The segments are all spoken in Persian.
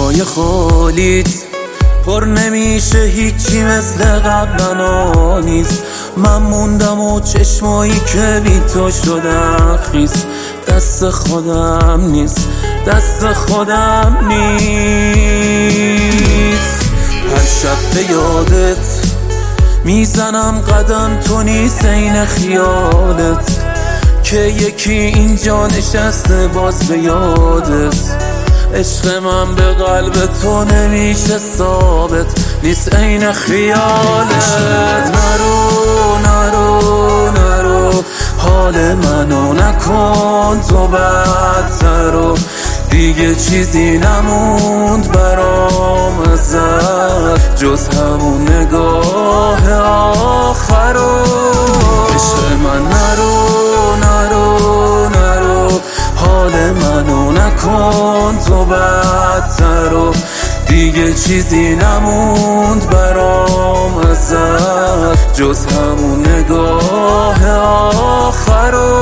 جای خالیت پر نمیشه، هیچی مثل قبلا نیست. من موندم و چشمایی که بی تو شدن خیس. دست خودم نیست، دست خودم نیست. هر شب به یادت میزنم قدم، تو نیست این خیالت که یکی اینجا نشسته باز به یادت. عشق من به قلب تو نمیشه ثابت، نیست این خیالت. نرو نرو نرو، حال منو نکن تو بدتر و دیگه چیزی نموند برام ازت جز همون نگاه آخرو. عشق من نرو نرو نرو، حال منو نکن تو بدتر و دیگه چیزی نموند برام ازت جز همون نگاه آخرو.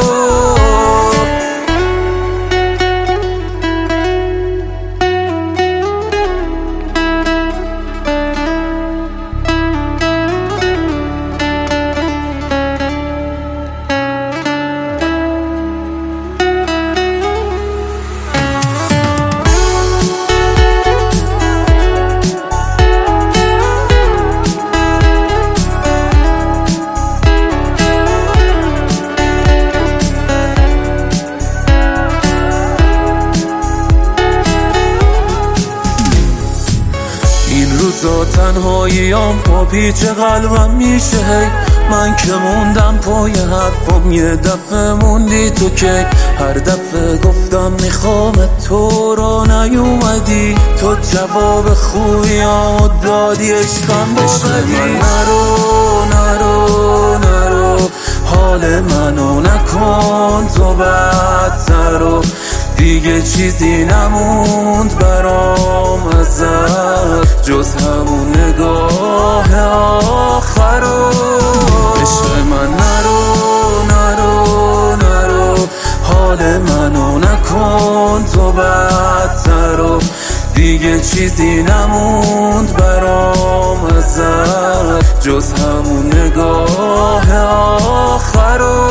این روزا تنهاییام با پیچ قلبم میشه هی. من که موندم پای حرفم، یه دفعه موندی تو که هر دفعه گفتم میخوام تو رو نیومدی. تو جواب خوبیامو دادی، عشقم بابدی. نرو نرو نرو، حال منو نکن تو بدتر و دیگه چیزی نموند برام ازت جز همون نگاه آخرو. عشق من نرو نرو نرو، حال منو نکن تو بدتر و دیگه چیزی نموند برام ازت جز همون نگاه آخرو.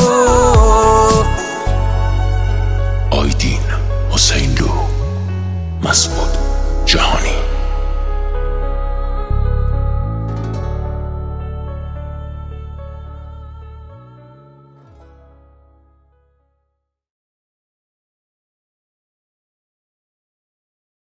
آیدین حسین لو، مسعود جهانی.